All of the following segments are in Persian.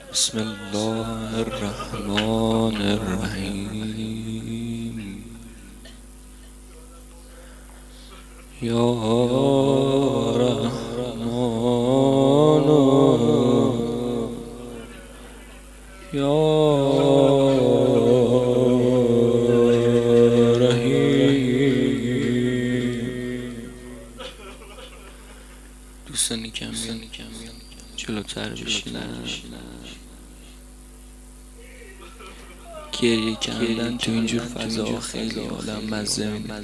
بسم الله الرحمن الرحیم. یا رحمان یا رحیم. دوستانی کم جلوتر بشینن. گریه کردن تو اینجور فضا خیلی آدم مزه میده.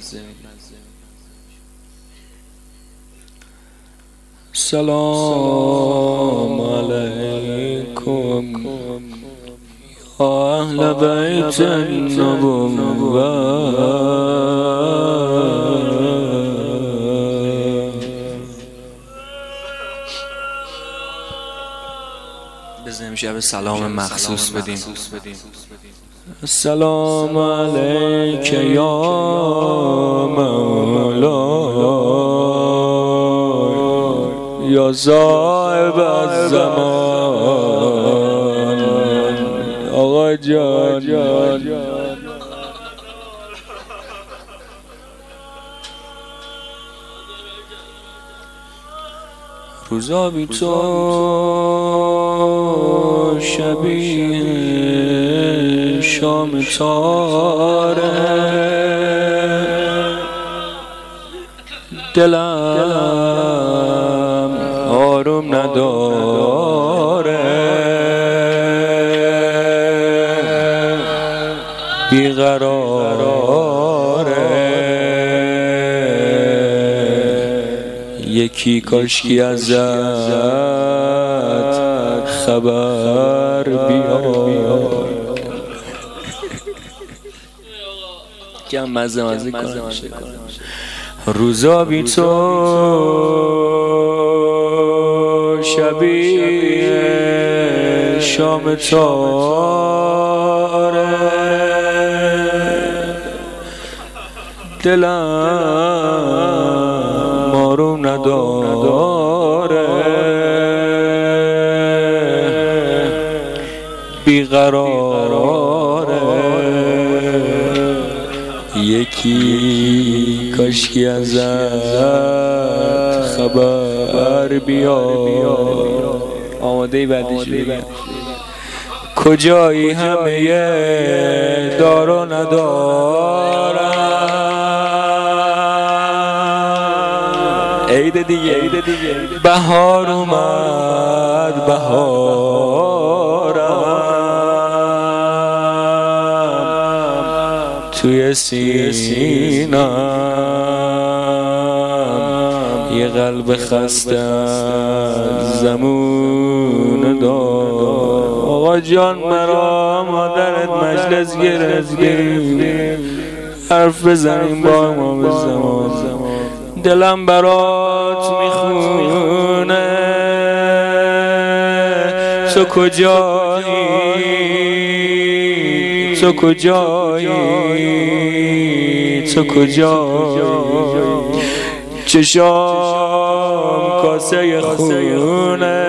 سلام علیکم یا اهل بیت النبوة. بزنیم شب سلام مخصوص بدیم. السلام علیک یا مولای یا صاحب الزمان. آقا جان روزا بی تو شبیه شام تاره، دلم آروم نداره، بیقراره. یکی کاشکی ازت خبر بیار. کم مزه کنم. روزا بی تو شبیه شام تاره، دلم آروم نداره، بیقراره. یکی کاشکی ازت خبر بیار. آماده بعدش بگم. کجایی همه دار و ندارم. عید دیگه بهار اومد، بهارم توی سینم. یه قلب خسته زمون دار. آقا جان مرا مادرت مجلس گرفتیم، حرف بزنیم با ما به زمان. دلم برات میخونه، تو کجایی، تو کجایی، تو کجایی. چشام کاسه خونه،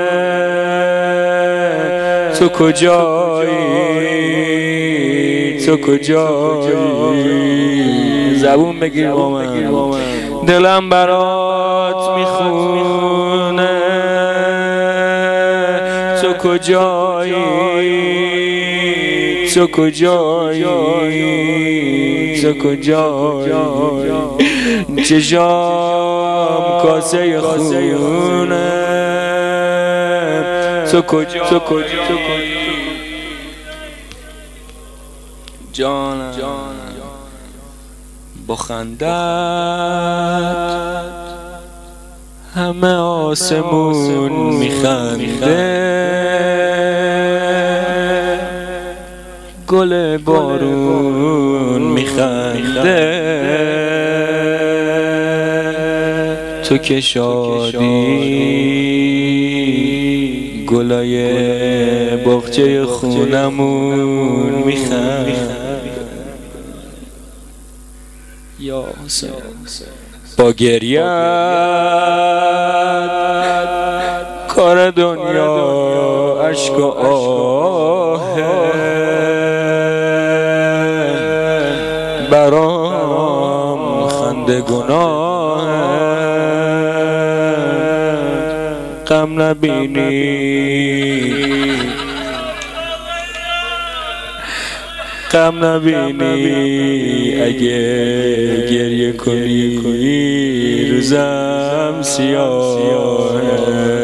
تو کجایی، تو کجایی. زبون بگیر با من. دلم برات میخونه، تو کجایی، تو کجایی، تو کجایی. چشام کاسه خونه، تو کجایی. جانم با خندت همه آسمون میخنده، گل بارون میخنده. تو که شادی گلای باغچه خونمون میخنده. یا حسین با گریت کار دنیا عشق و برام خنده گناه غم نبینی غم نبینی اگه گریه کنی روزم سیاهه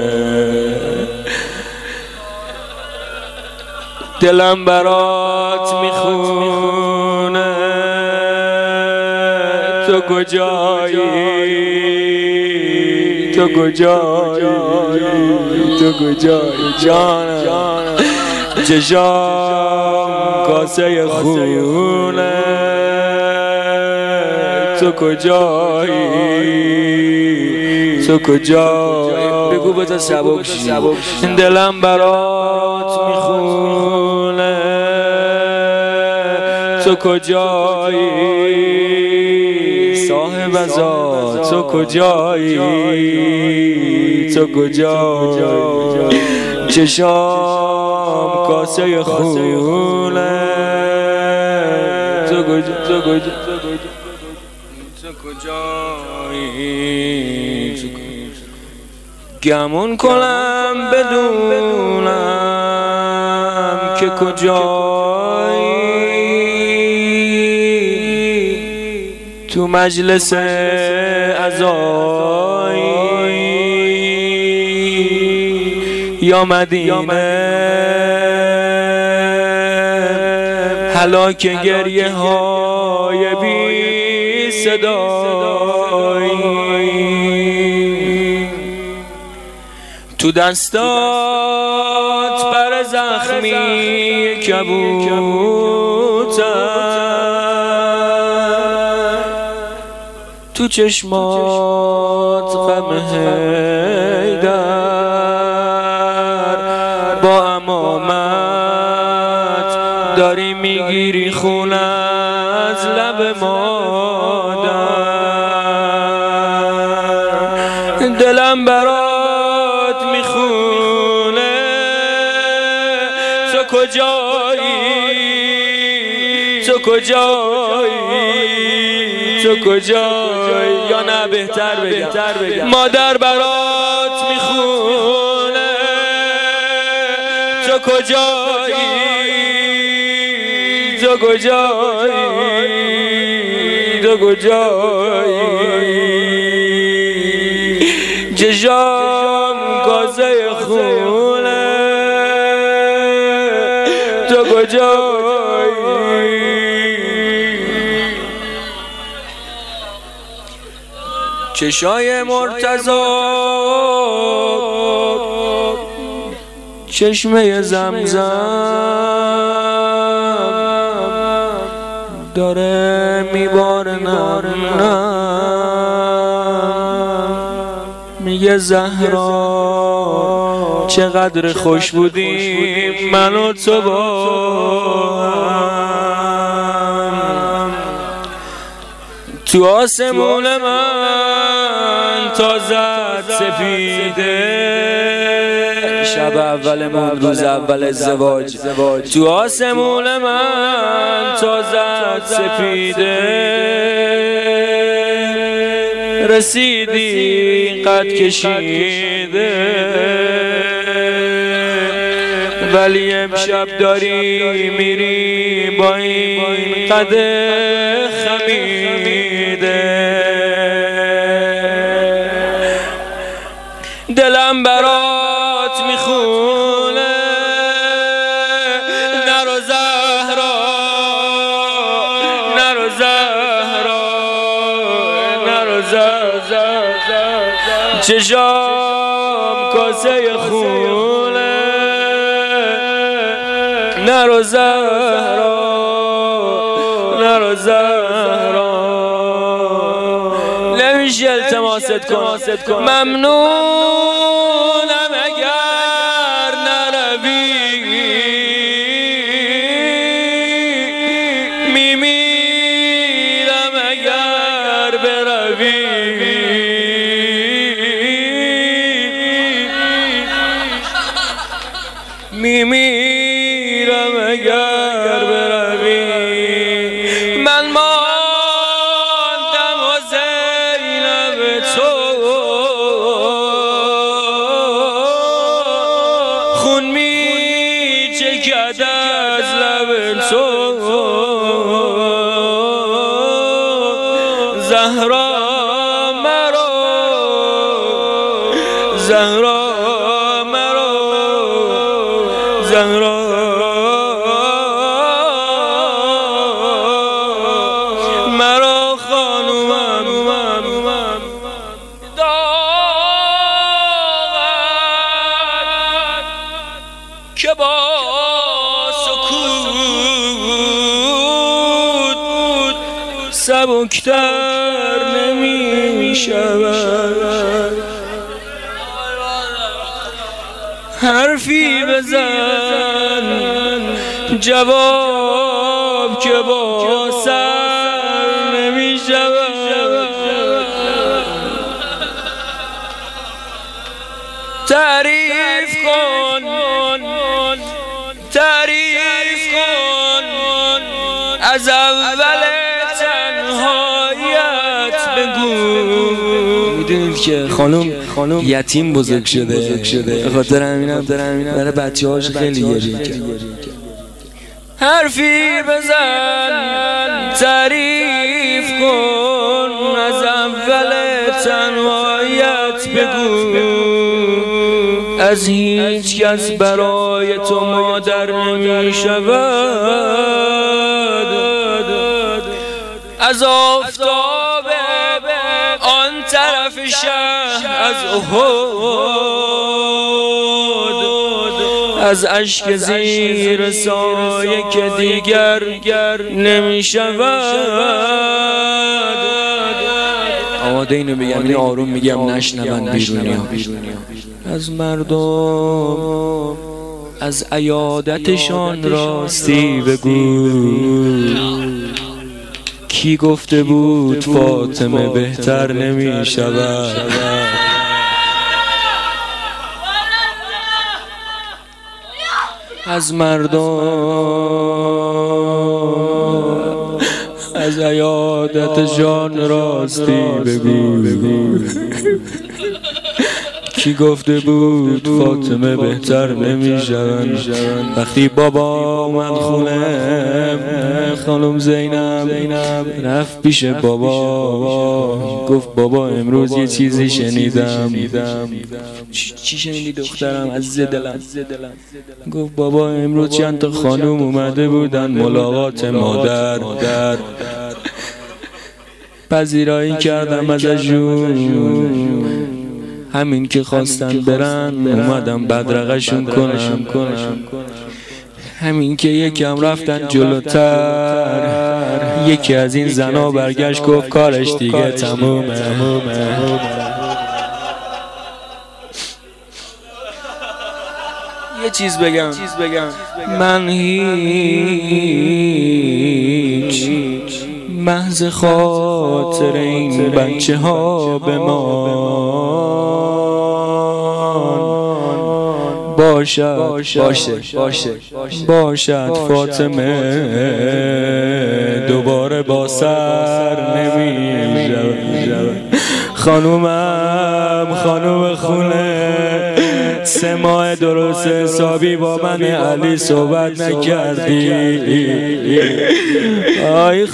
دلم برات میخونه تو کجایی تو کجایی تو کجایی جانم چشام کاسه خونه تو کجایی تو کجایی بگو بذار سبک شی دلم برات میخونه تو کجایی صاحب ازا تو کجایی تو کجایی چشام کاسه خونه تو کجایی گمون کنم بدونم که کجایی تو مجلس عزایی یا مدینه هلاک گریه های بی صدایی تو دستات پر زخمی کبوتر تو چشمات غم حیدر با امامت داری میگیری خون از لب مادر دلم برات میخونه تو کجایی تو کجایی تو کجایی یا نه بهتر بگم مادر برات میخونه تو کجایی تو کجایی تو کجایی چشام کاسه خونه تو کجایی چشای مرتضی چشمه زمزم داره میباره نرم میگه زهرا چقدر خوش بودیم من و تو با تو آسمون من تازه سفیده شب اولمون روز اول ازدواج تو آسمون من تازه سفیده رسیدی قد کشیده ولی امشب داری میری با این قد خمیده دلم برات میخونه نرو زهرا نرو زهرا نرو زهرا چشام کاسه خونه نرو زهرا نرو زهرا نمیشه التماست کن ممنونم اگر نروی میمیرم اگر بروی میمیرم اگر بروی من چکد از لب تو زهرا مرا زهرا مرا زهرا مرا خانومم داغت که با سکوت سبکتر نمی شود حرفی بزن جواب که با سر نمی شود تعریف کن از اول تنهایت بگو. میدونید که خانم یتیم بزرگ شده، به خاطر همینم برای بچه‌هاش خیلی گریه کرد. حرفی بزن تعریف کن از اول تنهایت بگو. از هیچ کس برای تو مادر نمی شود، از آفتاب آن طرف شهر، از احد، از اشک زیر سایه که دیگر نمی شود. آماده اینو بگم، این آروم میگم نشنون بیرونی ها. از مردم از عیادتشان راستی بگو. کی گفته بود فاطمه بهتر نمی شود؟ از مردم از عیادتشان راستی بگو. کی گفته بود فاطمه بهتر نمی شود؟ وقتی بابا اومد خونه، خانم زینب رفت پیش بابا، گفت بابا امروز یه چیزی شنیدم. چی شنیدی دخترم عزیز دلم؟ گفت بابا امروز چند تا خانم اومده بودن ملاقات مادر، پذیرایی کردم ازشون، همین که خواستن برن اومدم بدرقشون کنم. همین که یکم رفتن جلوتر، یکی از این زنا برگشت گفت کارش دیگه تمومه. یه چیز بگم، من هیچ محض خاطر این بچه ها به ما باشد فاطمه دوباره با سر نمی شود. خانوم خونه 3 ماه درست حسابی با من علی صحبت نکردی. آی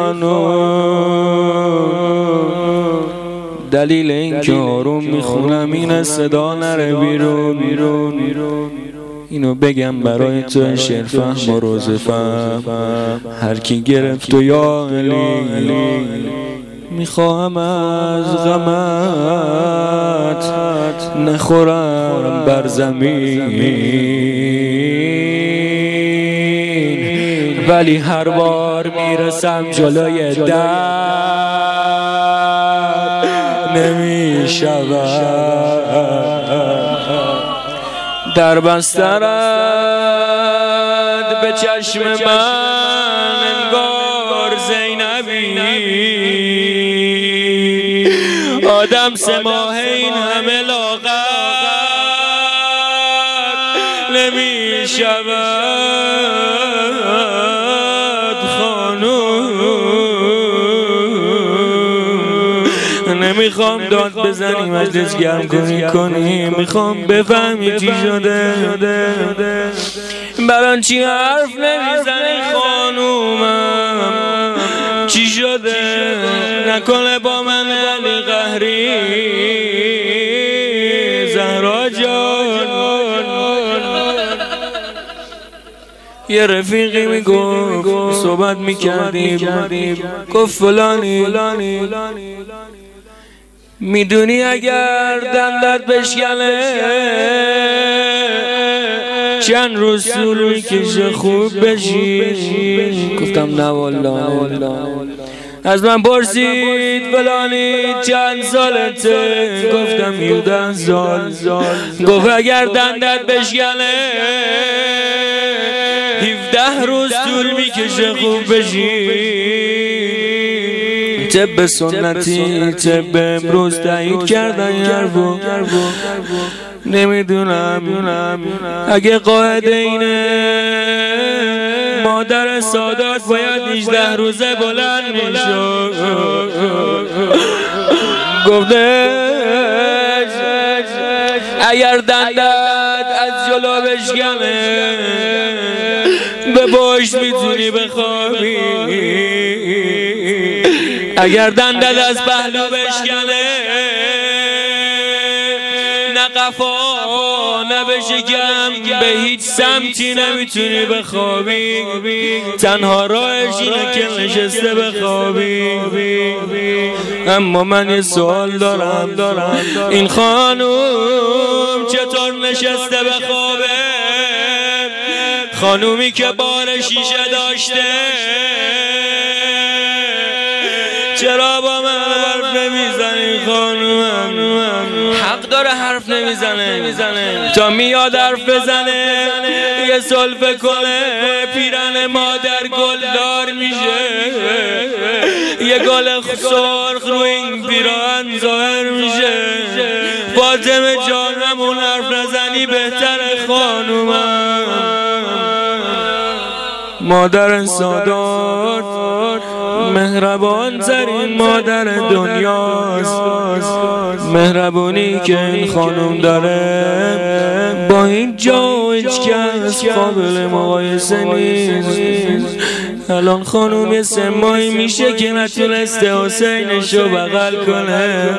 خانوم، دلیل این که آروم میخونم اینه صدا نره بیرون. اینو بگم برای تو شعر فهم و روز فهم، هر کی گرفت و یا علی، میخواهم از غمت نخورم بر زمین، ولی هر بار میرسم جلوی در نمی شود. در بسترت به چشم من انگار زینبی، آدم 3 ماه این همه لاغر نمی شود. خانوم نمیخوام داد بزنی مجلس گرم کنی، میخوام بفهمی چی شده. بران چی حرف نمیزنی خانومم؟ چی شده نکنه با من علی قهری؟ زهرا جان یه رفیقی میگفت صحبت میکردیم، گفت فلانی میدونی اگر دندت بشکنه چند روز طول میکشه خوب بشی؟ گفتم نه والله. از من پرسید فلانی چند سالته؟ گفتم 17 سال. گفت اگر دندت بشکنه 17 روز طول میکشه خوب بشی؟ طب سنتی طب امروز تایید کردن حرفو. نمیدونم اگه قاعده اینه مادر سادات باید 18 روزه بلند میشد. گفتش اگر دندت از جلو بشکنه به پشت میتونی بخوابی، اگر دندت از پهلو بشکنه نه قفا نه به شکم به هیچ سمتی نمیتونی بخوابی. تنها راهش اینه که نشسته بخوابی. اما من یه سوال دارم این خانوم چطور نشسته بخوابه؟ خانومی که بار شیشه داشته چرا با من حرف نمیزنی؟ خانومم حق داره حرف نمیزنه تا میاد حرف بزنه یه سلفه کنه پیرن مادر گلدار میشه، یه گل سرخ رو این پیران ظاهر میشه. فاطمه جان همون حرف نزنی بهتره خانومم. مادر سادات مهربان ترین مادر دنیاست. مهربونی که این خانم داره با این جا و هیچ کس قابل مقایسه نیست. الان خانم یه 3 ماهی میشه که نتونسته حسینشو بغل کنه.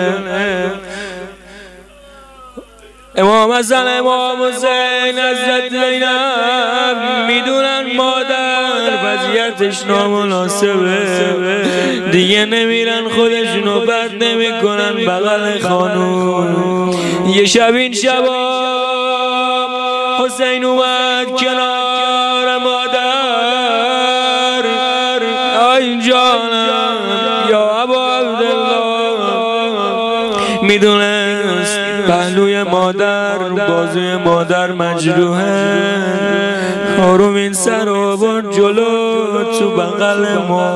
امام حسن امام حسین حضرت زینب میدونن مادر وضعیتش نامناسبه، دیگه نمیرن خودشونو بد نمیکنن بغل خانوم. یه شب این شبا حسین اومد کنار مادر. آی جانم یا ابا عبدالله میدونست پهلوی مادر بازوی مادر مجروحه. آروم این سر رو برد جلو تو بغل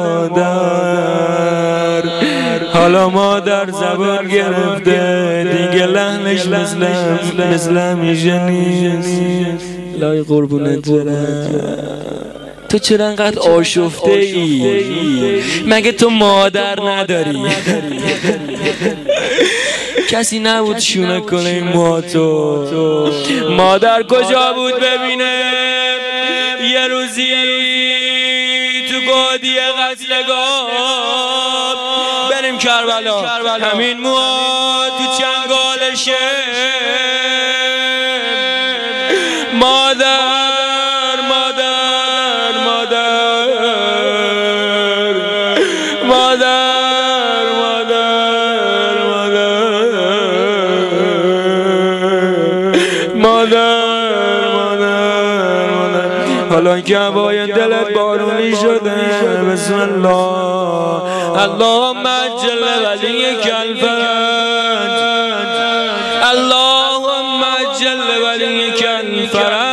مادر. حالا مادر زبان گرفته دیگه لحنش مثل همیشه نیست. لای قربونت برم تو چرا انقدر آشفته ای؟ مگه تو مادر نداری؟ کسی نبود شونه کنه این موهاتو؟ مادر کجا بود ببینه یه روزی تو گودی قتلگاه بریم کربلا همین موها تو چنگالشه. مادر حالا که هوای دلت بارونی شده بسم الله اللهم عجل ولیک الفرج، اللهم عجل ولیک الفرج.